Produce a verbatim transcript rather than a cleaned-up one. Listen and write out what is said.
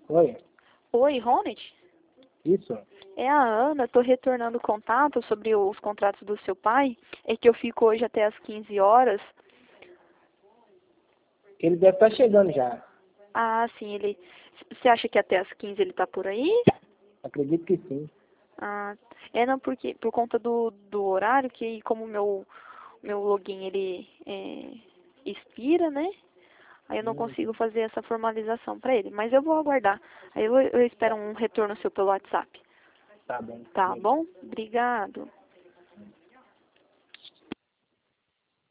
Oi, Oi, Ronit? isso. É a Ana, estou retornando o contato sobre os contratos do seu pai. É que eu fico hoje até às quinze horas. Ele deve estar chegando já. Ah, sim, ele... Você acha que até às quinze ele está por aí? Acredito que sim. Ah, é não, porque por conta do, do horário, que como o meu, meu login ele é, expira, né? Aí eu não Hum, consigo fazer essa formalização para ele. Mas eu vou aguardar. Aí eu, eu espero um retorno seu pelo WhatsApp. tá bem. Tá bom? Obrigado.